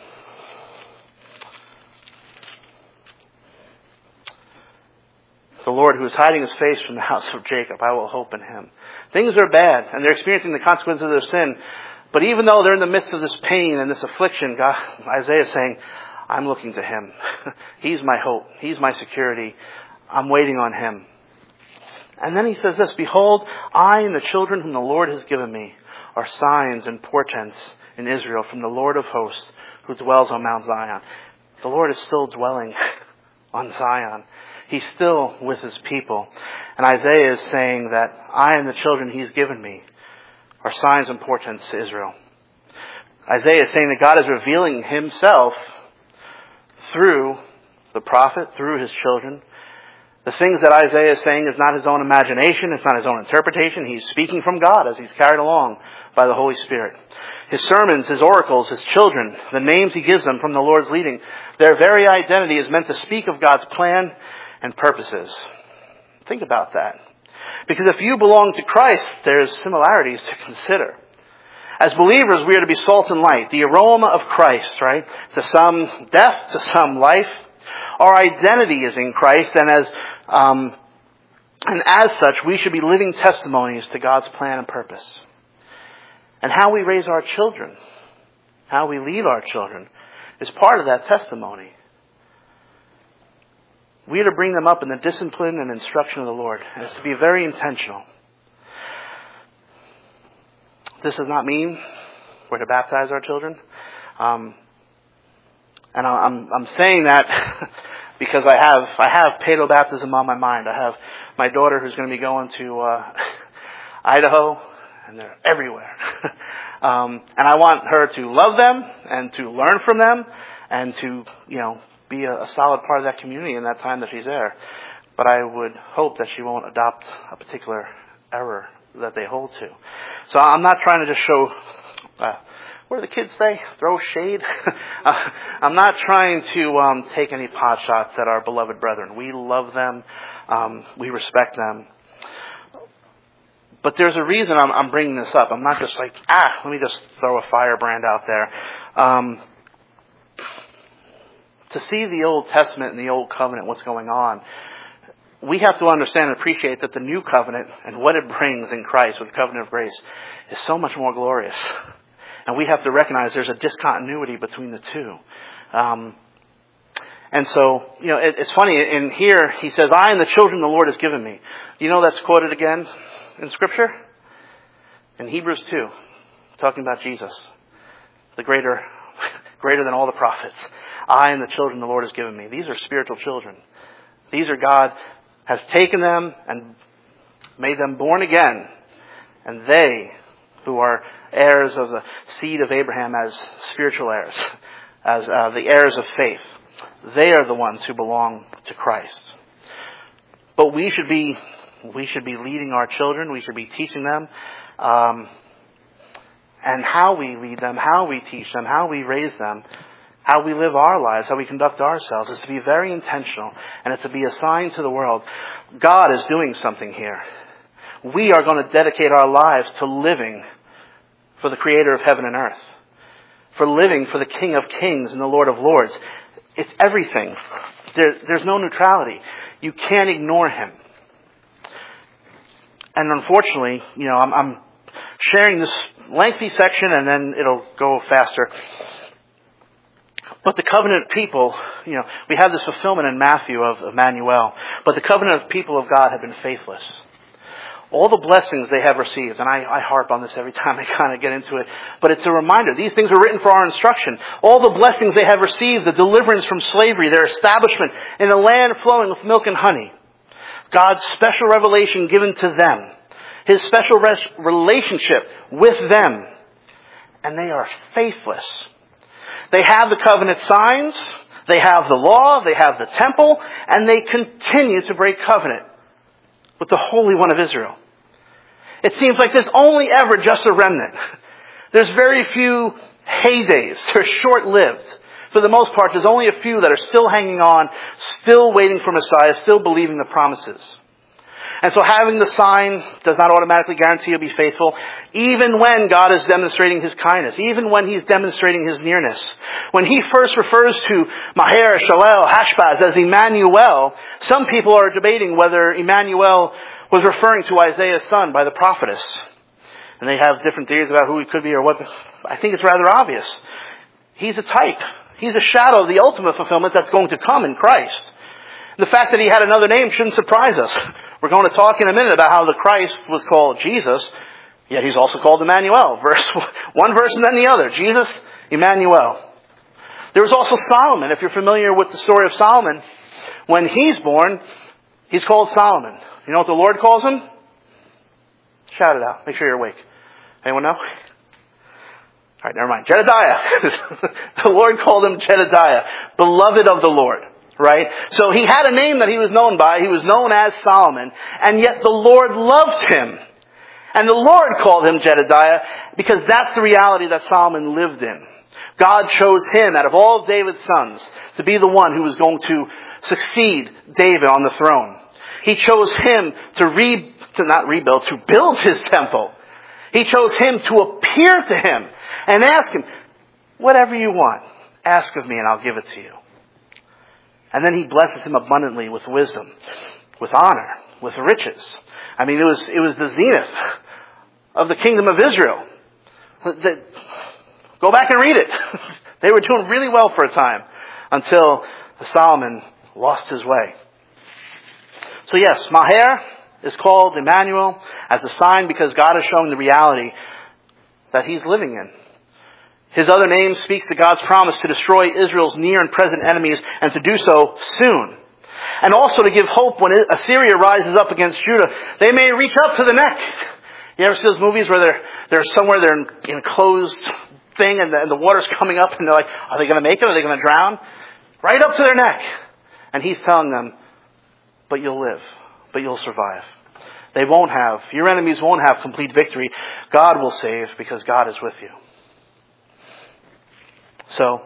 the Lord who is hiding His face from the house of Jacob, I will hope in Him. Things are bad, and they're experiencing the consequences of their sin. But even though they're in the midst of this pain and this affliction, Isaiah is saying, I'm looking to Him. He's my hope. He's my security. I'm waiting on Him. And then he says this, behold, I and the children whom the Lord has given me are signs and portents in Israel from the Lord of hosts who dwells on Mount Zion. The Lord is still dwelling on Zion. He's still with His people. And Isaiah is saying that I and the children He's given me are signs and portents to Israel. Isaiah is saying that God is revealing Himself through the prophet, through His children. The things that Isaiah is saying is not his own imagination, it's not his own interpretation. He's speaking from God as he's carried along by the Holy Spirit. His sermons, his oracles, his children, the names he gives them from the Lord's leading, their very identity is meant to speak of God's plan and purposes. Think about that. Because if you belong to Christ, there's similarities to consider. As believers, we are to be salt and light, the aroma of Christ, right? To some death, to some life. Our identity is in Christ, and as such, we should be living testimonies to God's plan and purpose. And how we raise our children, how we lead our children, is part of that testimony. We are to bring them up in the discipline and instruction of the Lord, and it's to be very intentional. This does not mean we're to baptize our children. And I'm saying that because I have paedo baptism on my mind. I have my daughter who's going to be going to Idaho, and they're everywhere. And I want her to love them and to learn from them and to, be a solid part of that community in that time that she's there. But I would hope that she won't adopt a particular error that they hold to. So I'm not trying to just show, what do the kids say? Throw shade? I'm not trying to take any pot shots at our beloved brethren. We love them. We respect them. But there's a reason I'm bringing this up. I'm not just like, let me just throw a firebrand out there. To see the Old Testament and the Old Covenant, what's going on, we have to understand and appreciate that the New Covenant and what it brings in Christ with the covenant of grace is so much more glorious. And we have to recognize there's a discontinuity between the two. And so, it's funny. In here, he says, I and the children the Lord has given me. You know that's quoted again in Scripture? In Hebrews 2, talking about Jesus. The greater greater than all the prophets. I and the children the Lord has given me. These are spiritual children. These are God has taken them and made them born again. And they, who are heirs of the seed of Abraham as spiritual heirs, as the heirs of faith, they are the ones who belong to Christ. But we should be leading our children. We should be teaching them. And how we lead them, how we teach them, how we raise them, how we live our lives, how we conduct ourselves is to be very intentional. And it's to be a sign to the world. God is doing something here. We are going to dedicate our lives to living for the Creator of heaven and earth. For living for the King of Kings and the Lord of Lords. It's everything. There's no neutrality. You can't ignore Him. And unfortunately, I'm sharing this lengthy section and then it'll go faster. But the covenant people, we have this fulfillment in Matthew of Emmanuel. But the covenant people of God have been faithless. All the blessings they have received, and I harp on this every time I kind of get into it, but it's a reminder. These things are written for our instruction. All the blessings they have received, the deliverance from slavery, their establishment in a land flowing with milk and honey. God's special revelation given to them. His special relationship with them. And they are faithless. They have the covenant signs. They have the law. They have the temple. And they continue to break covenant with the Holy One of Israel. It seems like there's only ever just a remnant. There's very few heydays. They're short-lived. For the most part, there's only a few that are still hanging on, still waiting for Messiah, still believing the promises. And so having the sign does not automatically guarantee you'll be faithful, even when God is demonstrating His kindness, even when He's demonstrating His nearness. When He first refers to Maher, Shalel, Hashbaz as Emmanuel, some people are debating whether Emmanuel was referring to Isaiah's son by the prophetess. And they have different theories about who he could be or what. I think it's rather obvious. He's a type. He's a shadow of the ultimate fulfillment that's going to come in Christ. The fact that He had another name shouldn't surprise us. We're going to talk in a minute about how the Christ was called Jesus, yet He's also called Emmanuel. One verse and then the other. Jesus, Emmanuel. There was also Solomon. If you're familiar with the story of Solomon, when he's born, he's called Solomon. You know what the Lord calls him? Shout it out. Make sure you're awake. Anyone know? All right, never mind. Jedediah. The Lord called him Jedediah, beloved of the Lord. Right? So he had a name that he was known by. He was known as Solomon. And yet the Lord loved him. And the Lord called him Jedediah because that's the reality that Solomon lived in. God chose him out of all of David's sons to be the one who was going to succeed David on the throne. He chose him to build His temple. He chose him to appear to him and ask him, whatever you want, ask of me and I'll give it to you. And then He blesses him abundantly with wisdom, with honor, with riches. I mean, it was the zenith of the kingdom of Israel. Go back and read it. They were doing really well for a time until Solomon lost his way. So yes, Maher is called Emmanuel as a sign because God is showing the reality that He's living in. His other name speaks to God's promise to destroy Israel's near and present enemies and to do so soon. And also to give hope when Assyria rises up against Judah. They may reach up to the neck. You ever see those movies where they're somewhere, they're in a closed thing and the water's coming up and they're like, are they going to make it? Are they going to drown? Right up to their neck. And He's telling them, but you'll live. But you'll survive. Your enemies won't have complete victory. God will save because God is with you. So,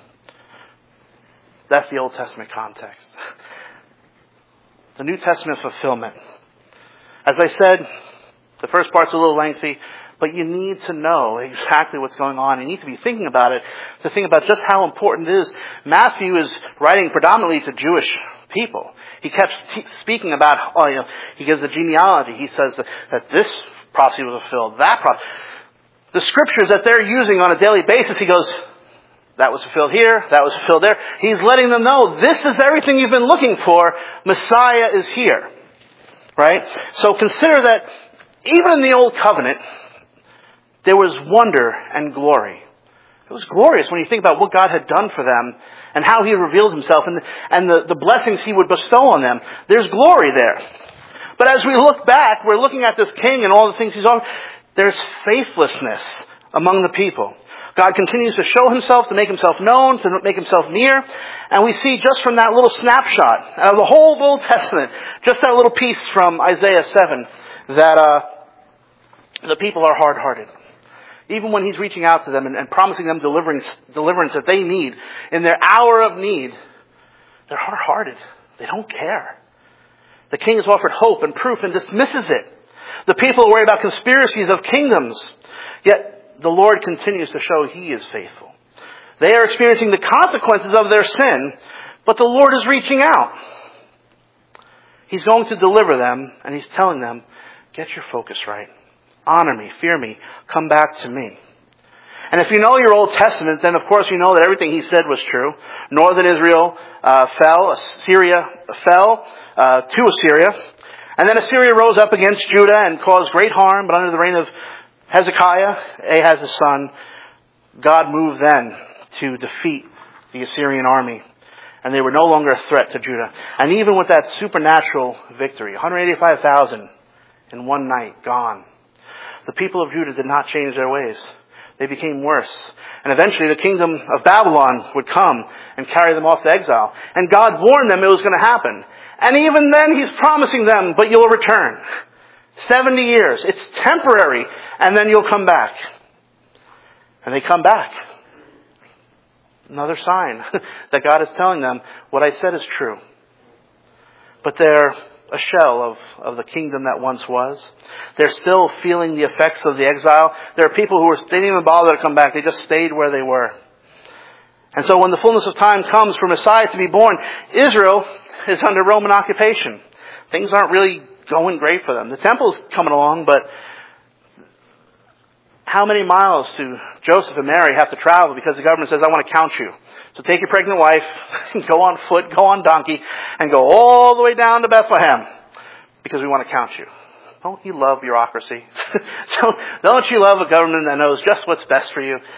that's the Old Testament context. The New Testament fulfillment. As I said, the first part's a little lengthy, but you need to know exactly what's going on. You need to be thinking about it, to think about just how important it is. Matthew is writing predominantly to Jewish people. He kept speaking about, he gives the genealogy. He says that this prophecy was fulfilled, that prophecy. The scriptures that they're using on a daily basis, he goes, that was fulfilled here, that was fulfilled there. He's letting them know, this is everything you've been looking for. Messiah is here. Right? So consider that even in the Old Covenant, there was wonder and glory. It was glorious when you think about what God had done for them and how He revealed Himself and the blessings He would bestow on them. There's glory there. But as we look back, we're looking at this king and all the things he's on. There's faithlessness among the people. God continues to show Himself, to make Himself known, to make Himself near. And we see just from that little snapshot out of the whole Old Testament, just that little piece from Isaiah 7, that the people are hard-hearted. Even when He's reaching out to them and promising them deliverance that they need, in their hour of need, they're hard-hearted. They don't care. The king is offered hope and proof and dismisses it. The people are worried about conspiracies of kingdoms. Yet the Lord continues to show He is faithful. They are experiencing the consequences of their sin, but the Lord is reaching out. He's going to deliver them, and He's telling them, get your focus right. Honor me, fear me, come back to me. And if you know your Old Testament, then of course you know that everything He said was true. Northern Israel fell, Assyria fell to Assyria. And then Assyria rose up against Judah and caused great harm, but under the reign of Hezekiah, Ahaz's son, God moved then to defeat the Assyrian army. And they were no longer a threat to Judah. And even with that supernatural victory, 185,000 in one night gone, the people of Judah did not change their ways. They became worse. And eventually the kingdom of Babylon would come and carry them off to exile. And God warned them it was going to happen. And even then He's promising them, but you'll return. 70 years. It's temporary. And then you'll come back. And they come back. Another sign that God is telling them, what I said is true. But they're a shell of the kingdom that once was. They're still feeling the effects of the exile. There are people who they didn't even bother to come back. They just stayed where they were. And so when the fullness of time comes for Messiah to be born, Israel is under Roman occupation. Things aren't really going great for them. The temple's coming along, but how many miles do Joseph and Mary have to travel because the government says, I want to count you. So take your pregnant wife, go on foot, go on donkey, and go all the way down to Bethlehem because we want to count you. Don't you love bureaucracy? Don't you love a government that knows just what's best for you?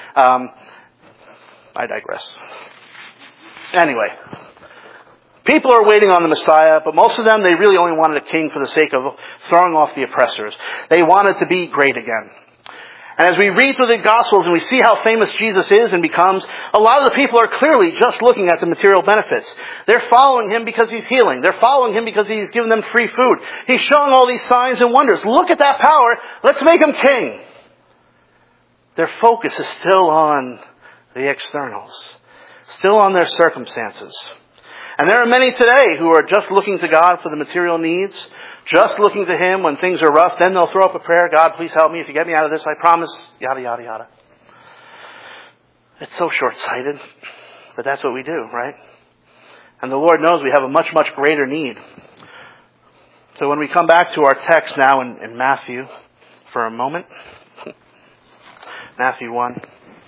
I digress. Anyway, people are waiting on the Messiah, but most of them, they really only wanted a king for the sake of throwing off the oppressors. They wanted to be great again. And as we read through the Gospels and we see how famous Jesus is and becomes, a lot of the people are clearly just looking at the material benefits. They're following Him because He's healing. They're following Him because He's given them free food. He's showing all these signs and wonders. Look at that power. Let's make Him king. Their focus is still on the externals, still on their circumstances. And there are many today who are just looking to God for the material needs, just looking to Him when things are rough. Then they'll throw up a prayer, God, please help me. If you get me out of this, I promise, yada, yada, yada. It's so short-sighted, but that's what we do, right? And the Lord knows we have a much, much greater need. So when we come back to our text now in Matthew for a moment, Matthew 1,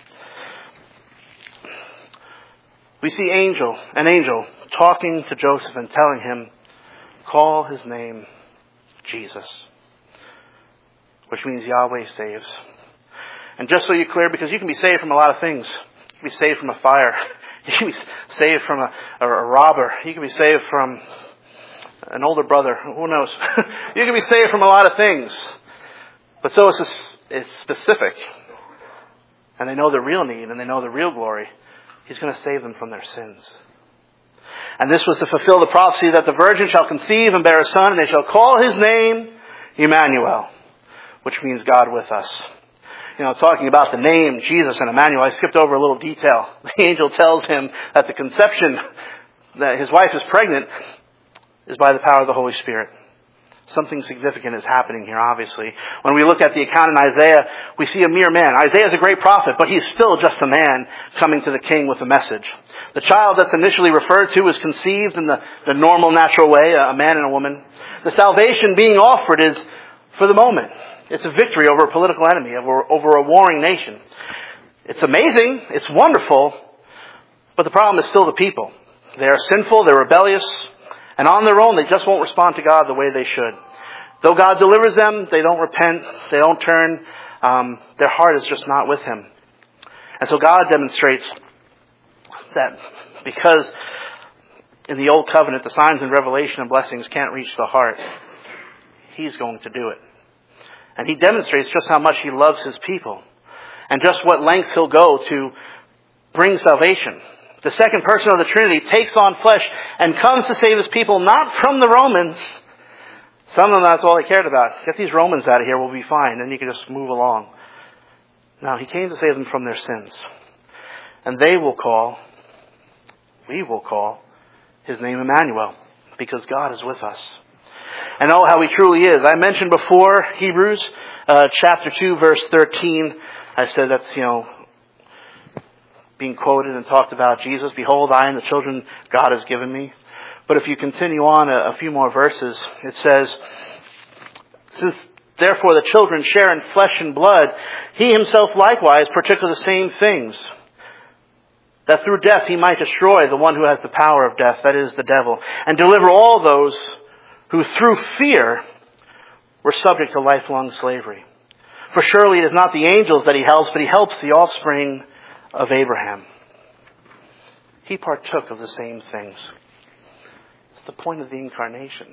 we see an angel talking to Joseph and telling him, call his name Jesus, which means Yahweh saves. And just so you're clear, because you can be saved from a lot of things. You can be saved from a fire. You can be saved from a robber. You can be saved from an older brother. Who knows? You can be saved from a lot of things. But so it's specific. And they know the real need and they know the real glory. He's going to save them from their sins. And this was to fulfill the prophecy that the virgin shall conceive and bear a son, and they shall call his name Emmanuel, which means God with us. You know, talking about the name Jesus and Emmanuel, I skipped over a little detail. The angel tells him that the conception, that his wife is pregnant, is by the power of the Holy Spirit. Something significant is happening here, obviously. When we look at the account in Isaiah, we see a mere man. Isaiah is a great prophet, but he's still just a man coming to the king with a message. The child that's initially referred to is conceived in the normal, natural way, a man and a woman. The salvation being offered is for the moment. It's a victory over a political enemy, over a warring nation. It's amazing, it's wonderful, but the problem is still the people. They are sinful, they're rebellious, and on their own, they just won't respond to God the way they should. Though God delivers them, they don't repent, they don't turn. Their heart is just not with Him. And so God demonstrates that because in the Old Covenant, the signs and revelation and blessings can't reach the heart, He's going to do it. And He demonstrates just how much He loves His people and just what lengths He'll go to bring salvation. The second person of the Trinity takes on flesh and comes to save His people, not from the Romans. Some of them, that's all they cared about. Get these Romans out of here, we'll be fine. Then you can just move along. No, He came to save them from their sins. And we will call His name Emmanuel, because God is with us. And oh, how He truly is. I mentioned before, Hebrews chapter 2, verse 13. I said that's, being quoted and talked about Jesus. Behold, I and the children God has given me. But if you continue on a few more verses, it says, since therefore the children share in flesh and blood, He Himself likewise partook of the same things, that through death He might destroy the one who has the power of death, that is, the devil, and deliver all those who through fear were subject to lifelong slavery. For surely it is not the angels that He helps, but He helps the offspring of Abraham. He partook of the same things. It's the point of the incarnation.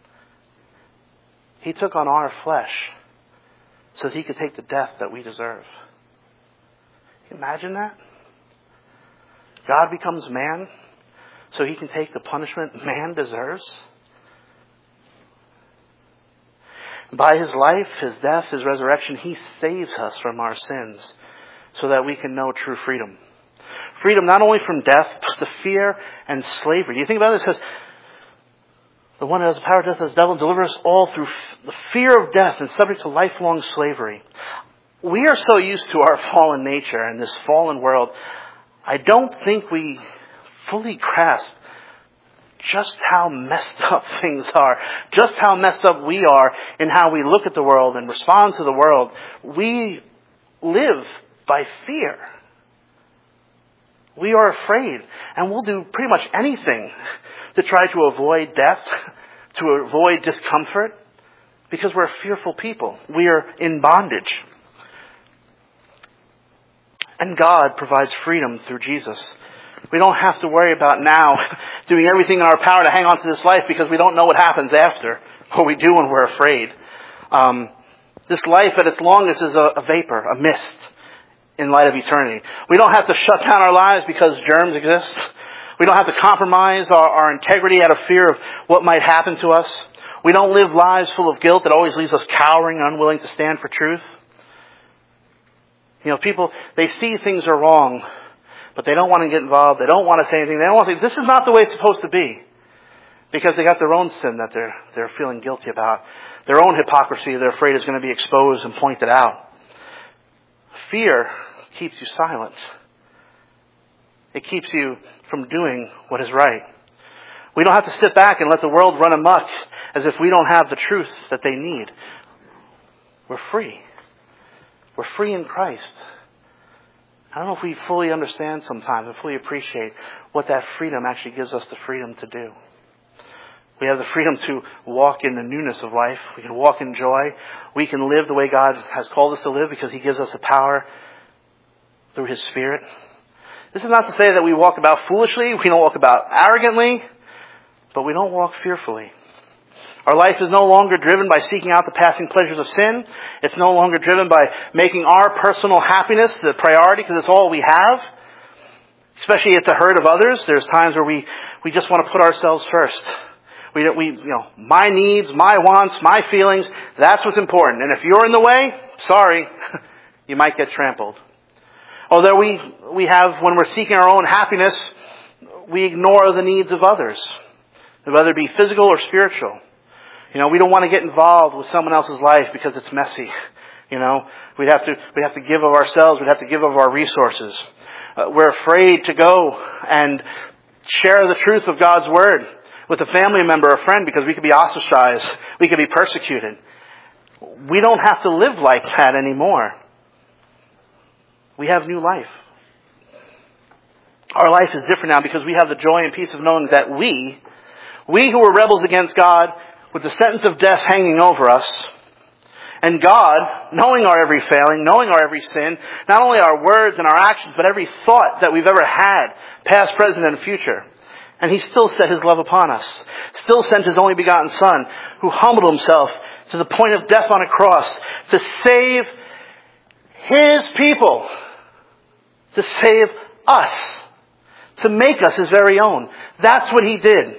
He took on our flesh so that He could take the death that we deserve. Can you imagine that? God becomes man so He can take the punishment man deserves. By His life, His death, His resurrection, He saves us from our sins so that we can know true freedom. Freedom not only from death, but the fear and slavery. Do you think about it? It says, the one who has the power of death as the devil, and deliver us all through the fear of death and subject to lifelong slavery. We are so used to our fallen nature and this fallen world, I don't think we fully grasp just how messed up things are, just how messed up we are in how we look at the world and respond to the world. We live by fear. We are afraid, and we'll do pretty much anything to try to avoid death, to avoid discomfort, because we're a fearful people. We are in bondage. And God provides freedom through Jesus. We don't have to worry about now doing everything in our power to hang on to this life because we don't know what happens after, or we do when we're afraid. This life at its longest is a vapor, a mist in light of eternity. We don't have to shut down our lives because germs exist. We don't have to compromise our integrity out of fear of what might happen to us. We don't live lives full of guilt that always leaves us cowering and unwilling to stand for truth. People, they see things are wrong, but they don't want to get involved. They don't want to say anything. They don't want to say, this is not the way it's supposed to be. Because they got their own sin that they're feeling guilty about. Their own hypocrisy they're afraid is going to be exposed and pointed out. Fear keeps you silent. It keeps you from doing what is right. We don't have to sit back and let the world run amok as if we don't have the truth that they need. We're free. We're free in Christ. I don't know if we fully understand sometimes and fully appreciate what that freedom actually gives us the freedom to do. We have the freedom to walk in the newness of life. We can walk in joy. We can live the way God has called us to live because He gives us the power through His Spirit. This is not to say that we walk about foolishly. We don't walk about arrogantly. But we don't walk fearfully. Our life is no longer driven by seeking out the passing pleasures of sin. It's no longer driven by making our personal happiness the priority because it's all we have. Especially at the hurt of others. There's times where we just want to put ourselves first. My needs, my wants, my feelings, that's what's important. And if you're in the way, sorry, you might get trampled. Although we have, when we're seeking our own happiness, we ignore the needs of others. Whether it be physical or spiritual. We don't want to get involved with someone else's life because it's messy. We'd have to give of ourselves. We'd have to give of our resources. We're afraid to go and share the truth of God's Word with a family member or friend because we could be ostracized. We could be persecuted. We don't have to live like that anymore. We have new life. Our life is different now because we have the joy and peace of knowing that we who were rebels against God with the sentence of death hanging over us, And God, knowing our every failing, knowing our every sin, not only our words and our actions, but every thought that we've ever had, past, present, and future. And He still set His love upon us. Still sent His only begotten Son, who humbled Himself to the point of death on a cross to save His people. To save us. To make us His very own. That's what He did.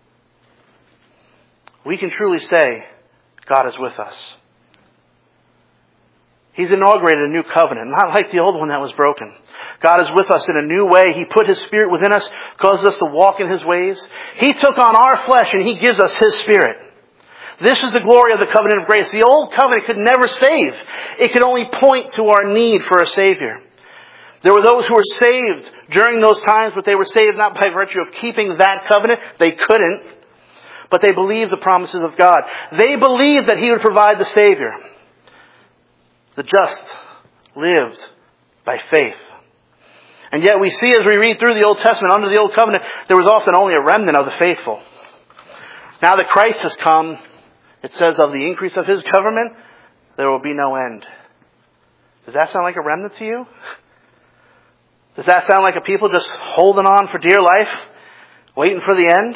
We can truly say, God is with us. He's inaugurated a new covenant, not like the old one that was broken. God is with us in a new way. He put His Spirit within us, causes us to walk in His ways. He took on our flesh and He gives us His Spirit. This is the glory of the covenant of grace. The old covenant could never save. It could only point to our need for a Savior. There were those who were saved during those times, but they were saved not by virtue of keeping that covenant. They couldn't. But they believed the promises of God. They believed that He would provide the Savior. The just lived by faith. And yet we see as we read through the Old Testament, under the Old Covenant, there was often only a remnant of the faithful. Now that Christ has come, it says of the increase of His government, there will be no end. Does that sound like a remnant to you? Does that sound like a people just holding on for dear life, waiting for the end?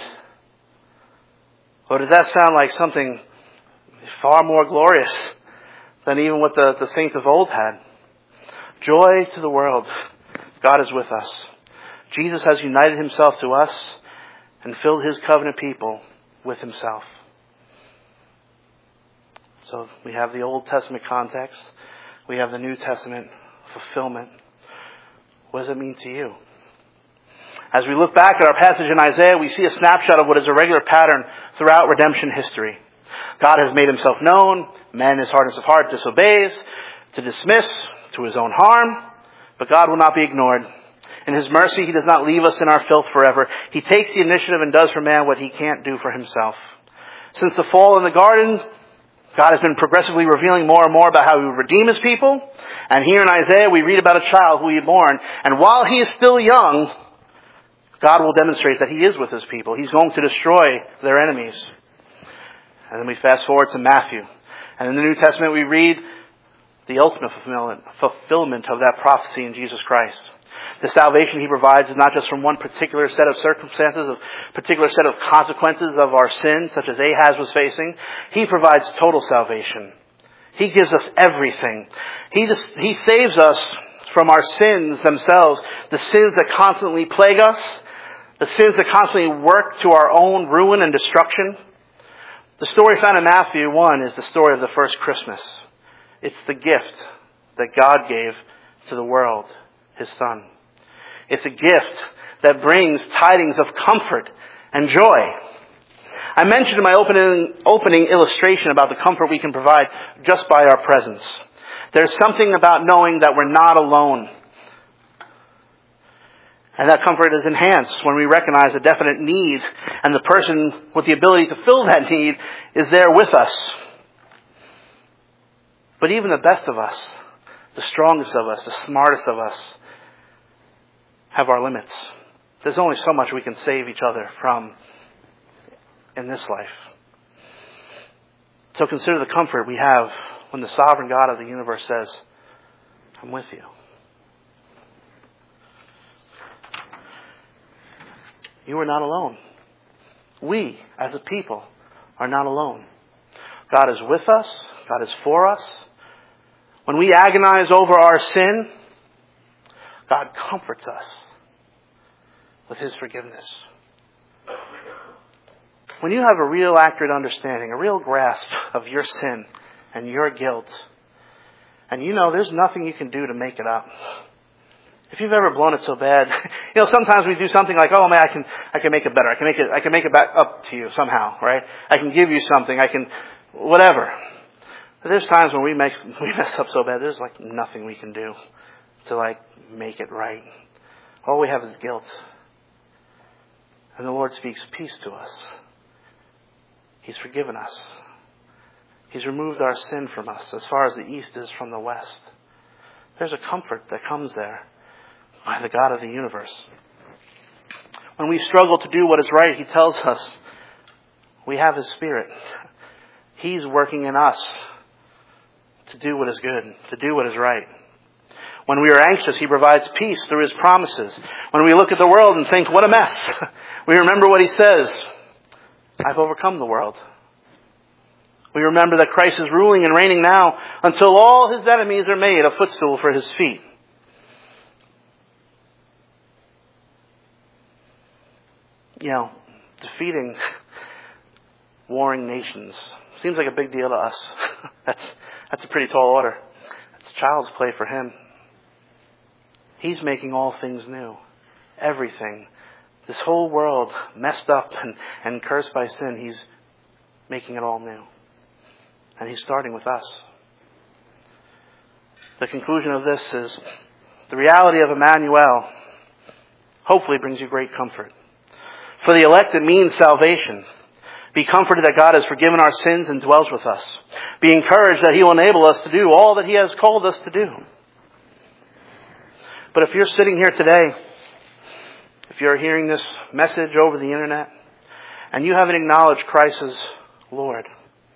Or does that sound like something far more glorious than even what the saints of old had? Joy to the world. God is with us. Jesus has united Himself to us and filled His covenant people with Himself. So we have the Old Testament context. We have the New Testament fulfillment. What does it mean to you? As we look back at our passage in Isaiah, we see a snapshot of what is a regular pattern throughout redemption history. God has made Himself known. Man in his hardness of heart disobeys, to dismiss, to his own harm. But God will not be ignored. In His mercy, He does not leave us in our filth forever. He takes the initiative and does for man what he can't do for himself. Since the fall in the garden, God has been progressively revealing more and more about how He would redeem His people. And here in Isaiah, we read about a child who He born. And while He is still young, God will demonstrate that He is with His people. He's going to destroy their enemies. And then we fast forward to Matthew. And in the New Testament, we read the ultimate fulfillment of that prophecy in Jesus Christ. The salvation He provides is not just from one particular set of circumstances, a particular set of consequences of our sin, such as Ahaz was facing. He provides total salvation. He gives us everything. He saves us from our sins themselves, the sins that constantly plague us, the sins that constantly work to our own ruin and destruction. The story found in Matthew 1 is the story of the first Christmas. It's the gift that God gave to the world, His Son. It's a gift that brings tidings of comfort and joy. I mentioned in my opening illustration about the comfort we can provide just by our presence. There's something about knowing that we're not alone. And that comfort is enhanced when we recognize a definite need, and the person with the ability to fill that need is there with us. But even the best of us, the strongest of us, the smartest of us, have our limits. There's only so much we can save each other from in this life. So consider the comfort we have when the sovereign God of the universe says, I'm with you. You are not alone. We, as a people, are not alone. God is with us. God is for us. When we agonize over our sin, God comforts us with His forgiveness. When you have a real accurate understanding, a real grasp of your sin and your guilt, and you know there's nothing you can do to make it up. If you've ever blown it so bad, sometimes we do something like, oh man, I can make it better. I can make it back up to you somehow, right? I can give you something. Whatever. But there's times when we mess up so bad, there's like nothing we can do to make it right. All we have is guilt. And the Lord speaks peace to us. He's forgiven us. He's removed our sin from us as far as the east is from the west. There's a comfort that comes there by the God of the universe. When we struggle to do what is right, He tells us we have His Spirit. He's working in us to do what is good, to do what is right. When we are anxious, He provides peace through His promises. When we look at the world and think, what a mess, we remember what He says, I've overcome the world. We remember that Christ is ruling and reigning now until all His enemies are made a footstool for His feet. Defeating warring nations seems like a big deal to us. That's a pretty tall order. It's child's play for Him. He's making all things new. Everything. This whole world messed up and cursed by sin, He's making it all new. And He's starting with us. The conclusion of this is the reality of Emmanuel hopefully brings you great comfort. For the elect, it means salvation. Be comforted that God has forgiven our sins and dwells with us. Be encouraged that He will enable us to do all that He has called us to do. But if you're sitting here today, if you're hearing this message over the internet, and you haven't acknowledged Christ as Lord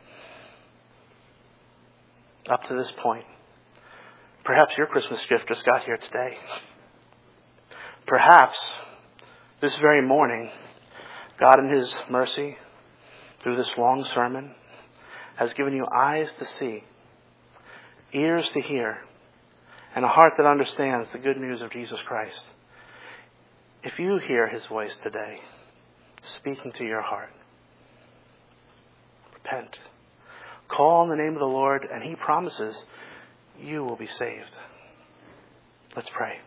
up to this point, perhaps your Christmas gift just got here today. Perhaps this very morning, God in His mercy, through this long sermon, has given you eyes to see, ears to hear, and a heart that understands the good news of Jesus Christ. If you hear His voice today, speaking to your heart, repent. Call on the name of the Lord, and He promises you will be saved. Let's pray.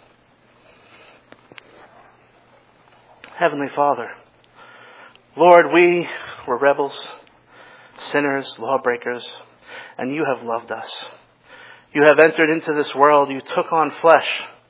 Heavenly Father, Lord, we were rebels, sinners, lawbreakers, and You have loved us. You have entered into this world. You took on flesh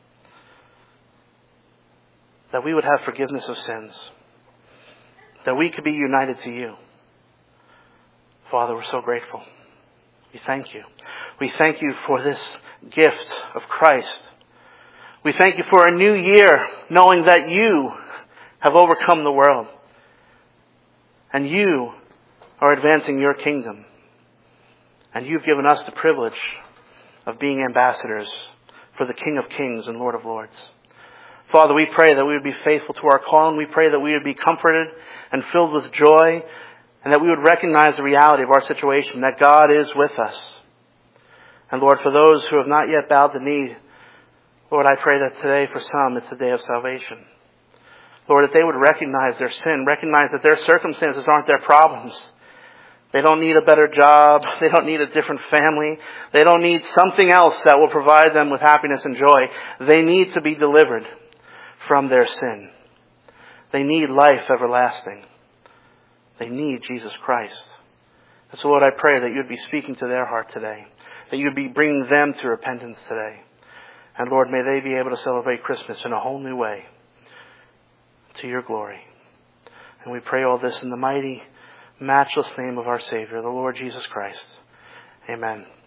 that we would have forgiveness of sins, that we could be united to You. Father, we're so grateful. We thank You. We thank You for this gift of Christ. We thank You for a new year, knowing that You have overcome the world. And You are advancing Your kingdom. And You've given us the privilege of being ambassadors for the King of Kings and Lord of Lords. Father, we pray that we would be faithful to our calling. We pray that we would be comforted and filled with joy, and that we would recognize the reality of our situation, that God is with us. And Lord, for those who have not yet bowed the knee, Lord, I pray that today for some it's a day of salvation. Lord, that they would recognize their sin, recognize that their circumstances aren't their problems. They don't need a better job. They don't need a different family. They don't need something else that will provide them with happiness and joy. They need to be delivered from their sin. They need life everlasting. They need Jesus Christ. And so, Lord, I pray that you'd be speaking to their heart today, that you'd be bringing them to repentance today. And Lord, may they be able to celebrate Christmas in a whole new way to Your glory. And we pray all this in the mighty, matchless name of our Savior, the Lord Jesus Christ. Amen.